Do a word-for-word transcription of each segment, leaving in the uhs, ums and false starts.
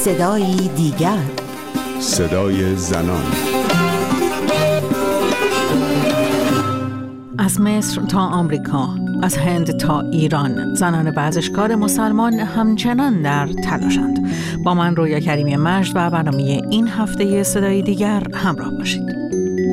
صدای دیگر، صدای زنان. از مصر تا آمریکا، از هند تا ایران، زنان ورزشکار مسلمان همچنان در تلاشند. با من رویا کریمی مجد و برنامه این هفته صدای دیگر همراه باشید.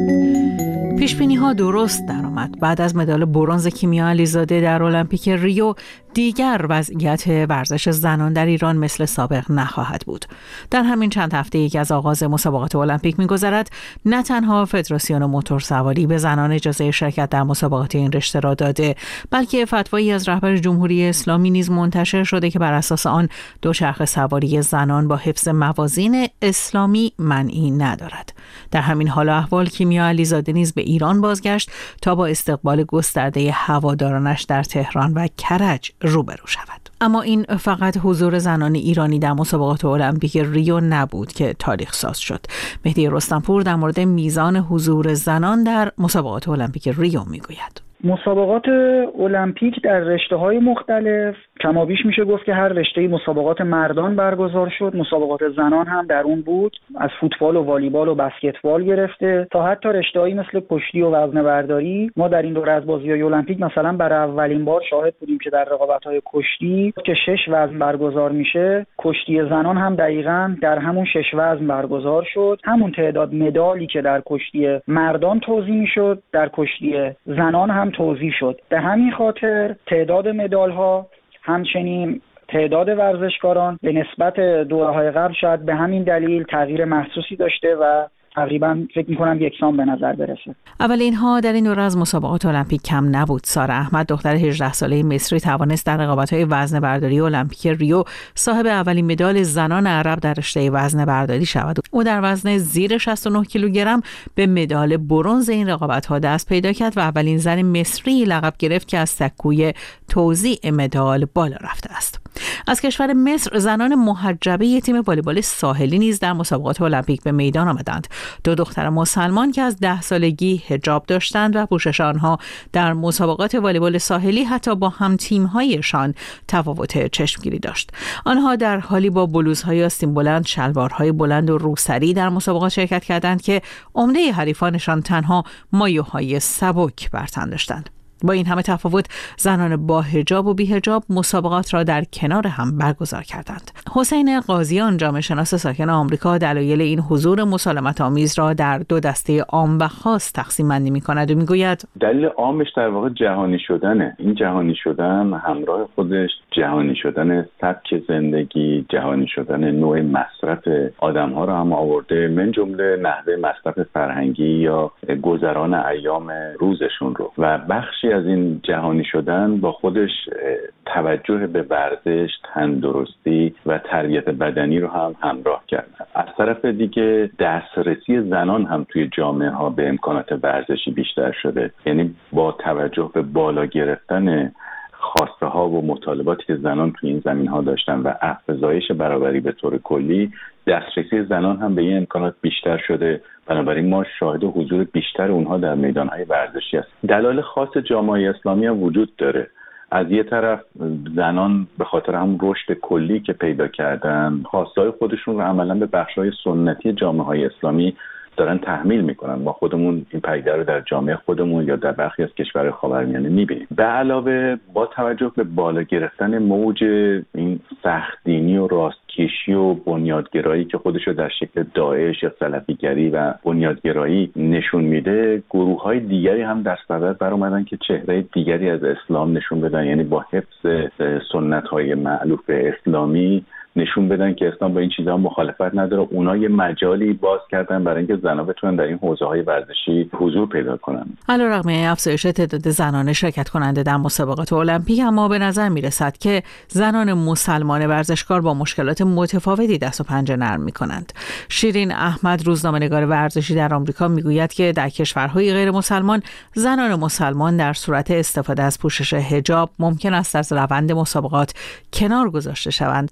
پیشبینی ها درست درآمد. بعد از مدال برنز کیمیا علیزاده در المپیک ریو، دیگر وضعیت ورزش زنان در ایران مثل سابق نخواهد بود. در همین چند هفته یک از آغاز مسابقات المپیک می‌گذرد، نه تنها فدراسیون موتورسواری به زنان اجازه شرکت در مسابقات این رشته را داده، بلکه فتوایی از رهبر جمهوری اسلامی نیز منتشر شده که بر اساس آن دوچرخه سواری زنان با حفظ موازین اسلامی معنی ندارد. در همین حال و احوال کیمیا علیزاده نیز به ایران بازگشت تا با استقبال گسترده هوادارانش در تهران و کرج روبرو شود. اما این فقط حضور زنان ایرانی در مسابقات المپیک ریو نبود که تاریخ ساز شد. مهدی رستمپور در مورد میزان حضور زنان در مسابقات المپیک ریو میگوید. مسابقات المپیک در رشته‌های مختلف کمابیش میشه گفت که هر رشته مسابقات مردان برگزار شد، مسابقات زنان هم در اون بود، از فوتبال و والیبال و بسکتبال گرفته تا حتی رشته‌هایی مثل کشتی و وزنه برداری. ما در این دوره از بازی‌های المپیک مثلا برای اولین بار شاهد بودیم که در رقابت‌های کشتی که شش وزن برگزار میشه، کشتی زنان هم دقیقاً در همون شش وزن برگزار شد. همون تعداد مدالی که در کشتی مردان توزیع میشد، در کشتی زنان هم توزیع شد. به همین خاطر تعداد مدال‌ها همچنین تعداد ورزشکاران به نسبت دوره‌های قبل شاید به همین دلیل تغییر محسوسی داشته و تقریبا فکر می‌کنم یکسان به نظر برسه. اولین ها در این دوره از مسابقات المپیک کم نبود. سارا احمد، دختر هجده ساله مصری، توانست در رقابت‌های وزنه برداری المپیک ریو صاحب اولین مدال زنان عرب در رشته وزنه برداری شود. او در وزن زیر شصت و نه کیلوگرم به مدال برنز این رقابت‌ها دست پیدا کرد و اولین زن مصری لقب گرفت که از سکوی توزیع مدال بالا رفته است. از کشور مصر زنان محجبه تیم والیبال ساحلی نیز در مسابقات المپیک به میدان آمدند. دو دختر مسلمان که از ده سالگی حجاب داشتند و پوشش آنها در مسابقات والیبال ساحلی حتی با هم تیم‌هایشان تفاوت چشمگیری داشت. آنها در حالی با بلوزهای آستین بلند، شلوارهای بلند و روسری در مسابقات شرکت کردند که عمده حریفانشان تنها مایوهای سبک بر تن داشتند. با این همه تفاوت، زنان با حجاب و بی حجاب مسابقات را در کنار هم برگزار کردند. حسین قاضیان، جامعه شناس ساکن آمریکا، دلایل این حضور مسالمت آمیز را در دو دسته عام و خاص تقسیم بندی می‌کند و می‌گوید دلیل عامش در واقع جهانی شدنه. این جهانی شدن همراه خودش جهانی شدن سبک زندگی، جهانی شدن نوع مصرف آدم‌ها را هم آورده، من جمله نحوه مصرف فرهنگی یا گذران ایام روزشون رو. و بخشی از این جهانی شدن با خودش توجه به ورزش، تندرستی و تربیت بدنی رو هم همراه کرد. از طرف دیگه دسترسی زنان هم توی جامعه ها به امکانات ورزشی بیشتر شده. یعنی با توجه به بالا گرفتن خواسته ها و مطالباتی که زنان توی این زمین ها داشتن و افزایش برابری به طور کلی، دسترسی زنان هم به این امکانات بیشتر شده. بنابراین ما شاهد حضور بیشتر اونها در میدانهای ورزشی است. دلایل خاص جامعه اسلامی هم وجود داره. از یه طرف زنان به خاطر هم رشد کلی که پیدا کردن، خواستهای خودشون رو عملا به بخش‌های سنتی جامعه‌های اسلامی دارن تحمیل میکنن. ما خودمون این پدیده رو در جامعه خودمون یا در برخی از کشورهای خاورمیانه میبینیم. به علاوه با توجه به بالا گرفتن موج این سخت‌دینی و راستکشی و بنیادگرایی که خودش رو در شکل داعش یا سلفیگری و بنیادگرایی نشون میده، گروه‌های دیگری هم در صدد بر اومدن که چهره دیگری از اسلام نشون بدن، یعنی با حفظ سنت‌های مألوف اسلامی نشون بدن که اسلام با این چیزها مخالفت نداره. اونا یه مجالی باز کردن برای اینکه زنان بتونن در این حوزه‌های ورزشی حضور پیدا کنن. علیرغم افزایش تعداد زنان شرکت کننده در مسابقات المپیک، اما به نظر میرسد که زنان مسلمان ورزشکار با مشکلات متفاوتی دست و پنجه نرم میکنند. شیرین احمد، روزنامه‌نگار ورزشی در آمریکا، میگوید که در کشورهای غیر مسلمان زنان مسلمان در صورت استفاده از پوشش حجاب ممکن است از روند مسابقات کنار گذاشته شوند و در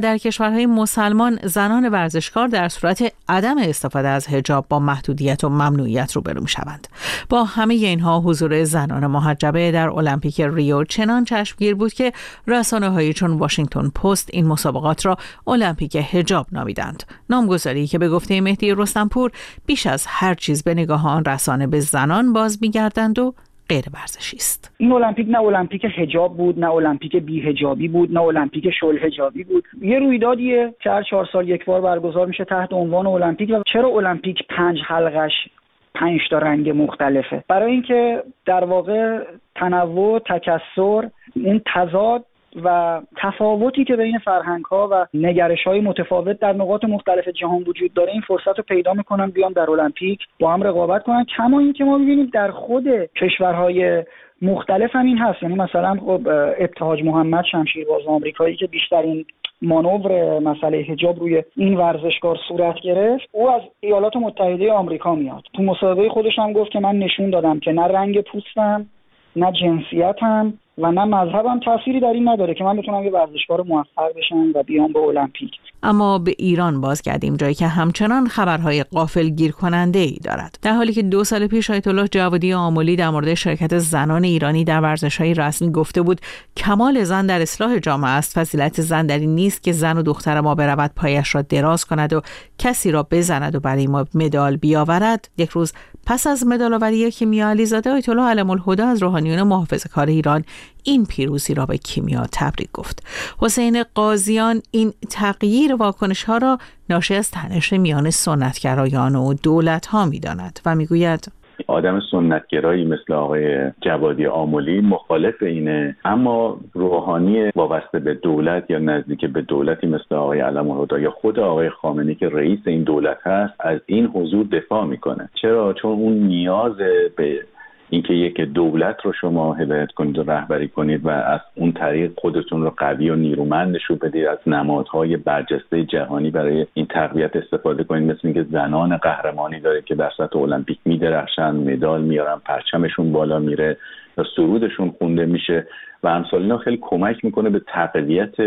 در کشورهای مسلمان زنان ورزشکار در صورت عدم استفاده از حجاب با محدودیت و ممنوعیت روبرو می‌شوند. با همه اینها حضور زنان محجبه در المپیک ریو چنان چشمگیر بود که رسانه‌هایی چون واشنگتن پست این مسابقات را المپیک حجاب نامیدند. نامگذاری که به گفته مهدی رستمپور بیش از هر چیز به نگاه آن رسانه به زنان باز می‌گردند و غیر ورزشی است. این المپیک نه المپیک حجاب بود، نه المپیک بی حجابی بود، نه المپیک شل حجابی بود. یه رویدادیه که هر چهار سال یک بار برگزار میشه تحت عنوان المپیک. و چرا المپیک پنج حلقش پنج تا رنگ مختلفه؟ برای اینکه در واقع تنوع، تکثر، اون تضاد و تفاوتی که بین فرهنگ‌ها و نگرش‌های متفاوت در نقاط مختلف جهان وجود داره این فرصت رو پیدا می‌کنن بیان در المپیک با هم رقابت کنن. کما اینکه ما می‌بینیم در خود کشورهای مختلف هم این هست. یعنی مثلا خب ابتهاج محمد شمشیرباز آمریکایی که بیشترین مانور مسئله حجاب روی این ورزشکار صورت گرفت، او از ایالات متحده آمریکا میاد. تو مسابقه خودش هم گفت که من نشون دادم که نه رنگ پوستم، نه جنسیتم و نه مذهبم تأثیری در این نداره که من بتونم یه ورزشکار موفق بشم و بیام به المپیک. اما به ایران بازگردیم، جایی که همچنان خبرهای غافلگیر کننده ای دارد. در حالی که دو سال پیش آیت الله جوادی آملی در مورد شرکت زنان ایرانی در ورزش‌های رسمی گفته بود کمال زن در اصلاح جامعه است، فضیلت زن در این نیست که زن و دختر ما برود پایش را دراز کند و کسی را بزند و برای ما مدال بیاورد. یک روز پس از مدال‌آوری کیمیا علیزاده، آیت الله علم الهدی از روحانیون محافظه‌کار ایران این پیروزی را به کیمیا تبریک گفت. حسین قاضیان این تغییر واکنش‌ها را ناشی از تنش میان سنتگرایان و دولت‌ها می‌داند و می‌گوید آدم سنتگرایی مثل آقای جوادی آملی مخالف اینه، اما روحانی وابسته به دولت یا نزدیک به دولتی مثل آقای علم الهدی یا خود آقای خامنه‌ای که رئیس این دولت هست از این حضور دفاع میکنه. چرا؟ چون اون نیاز به اینکه یک دولت رو شما هدایت کنید و رهبری کنید و از اون طریق خودتون رو قوی و نیرومند نشون بدید، از نمادهای برجسته جهانی برای این تقویت استفاده کنید، مثل اینکه زنان قهرمانی داره که در سطح المپیک میدرخشن، مدال میارن، پرچمشون بالا میره یا سرودشون خونده میشه و امثال اینا خیلی کمک میکنه به تقویت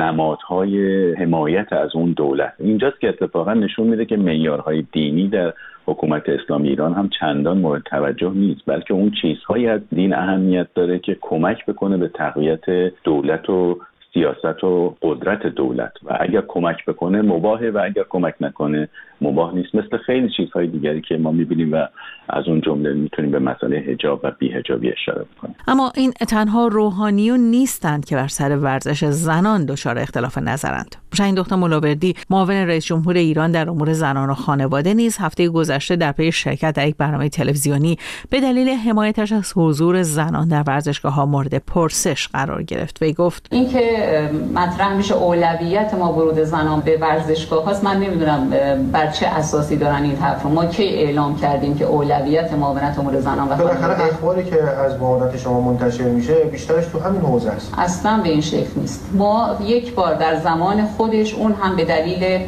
نمادهای حمایت از اون دولت. اینجاست که اتفاقا نشون میده که معیارهای دینی در حکومت اسلامی ایران هم چندان مورد توجه نیست، بلکه اون چیزهایی از دین اهمیت داره که کمک بکنه به تقویت دولت و سیاست و قدرت دولت و اگر کمک بکنه مباهه و اگر کمک نکنه مباح نیست، مثل خیلی چیزهای دیگری که ما میبینیم و از اون جمله میتونیم به مسئله حجاب و بی حجابی اشاره بکنیم. اما این تنها روحانیون نیستند که بر سر ورزش زنان دچار اختلاف نظرند. شاهین دختر ملاوردی، معاون رئیس جمهور ایران در امور زنان و خانواده، نیز هفته گذشته در پی شرکت در یک برنامه تلویزیونی به دلیل حمایتش از حضور زنان در ورزشگاه‌ها مورد پرسش قرار گرفت. وی گفت اینکه مطرح میشه اولویت ما ورود زنان به ورزشگاه‌هاست، من نمیدونم بر چه اساسی دارن این حرف رو. ما کی اعلام کردیم که اولویت معاونت امور زنان و خانواده؟ بالاخره اخباری که از معاونت شما منتشر میشه بیشترش تو همین حوزه است. اصلا به این شکل نیست. ما یک بار در زمان خودش، اون هم به دلیل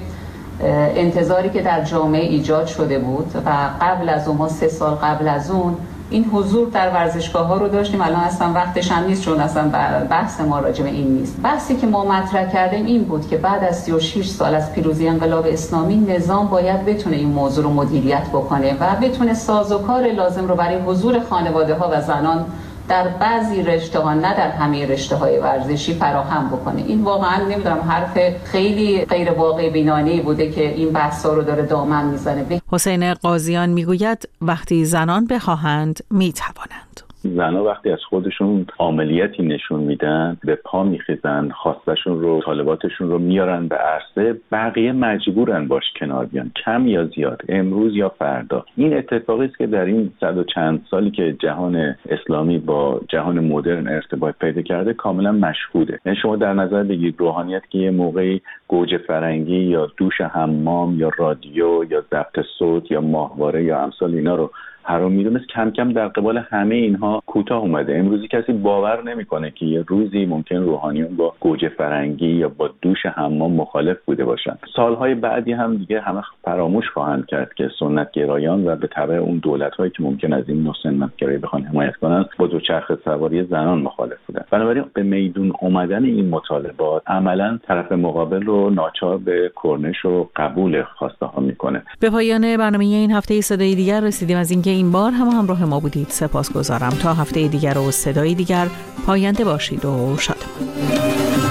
انتظاری که در جامعه ایجاد شده بود و قبل از اون، ما سه سال قبل از اون این حضور در ورزشگاه ها رو داشتیم. الان اصلا وقتش هم نیست چون اصلا بحث ما راجع به این نیست. بحثی که ما مطرح کردیم این بود که بعد از سی و شش سال از پیروزی انقلاب اسلامی نظام باید بتونه این موضوع رو مدیریت بکنه و بتونه سازوکار لازم رو برای حضور خانواده ها و زنان در بعضی رشته ها، نه در همه رشته های ورزشی، فراهم بکنه. این واقعا نمیدونم حرف خیلی غیر واقع بینانه‌ای بوده که این بحثا رو داره دامن میزنه. حسین قاضیان میگوید وقتی زنان بخواهند میتوانند. زنها وقتی از خودشون عملیاتی نشون میدن، به پا میخیزن، خواستشون رو، طالباتشون رو میارن به عرصه، بقیه مجبورن باش کنار بیان، کم یا زیاد، امروز یا فردا. این اتفاقی است که در این صد و چند سالی که جهان اسلامی با جهان مدرن ارتباط پیدا کرده کاملا مشهوده. یعنی شما در نظر بگیرید روحانیت که یه موقعی گوجه فرنگی یا دوش حمام یا رادیو یا ضبط صوت یا ماهواره یا امثال اینا رو حرام میدونست کم کم در قبال همه اینها کوتاه اومده. امروزی کسی باور نمیکنه که یه روزی ممکن روحانیون با گوجه فرنگی یا با دوش حمام مخالف بوده باشن. سالهای بعدی هم دیگه همه فراموش خواهند کرد که سنت گرایان و به تبع اون دولت‌هایی که ممکن از این نوع سنت گرایی بخوان حمایت کنن با دوچرخه سواری زنان مخالف بودن. بنابراین به میدون اومدن این مطالبات عملاً طرف مقابل رو ناچار به کرنش و قبول خواسته ها میکنه. به پایان برنامه این هفته صدای دیگر رسیدیم. از اینکه این بار هم همراه ما بودید سپاسگزارم. تا هفته دیگر و صدای دیگر پاینده باشید و شادمان.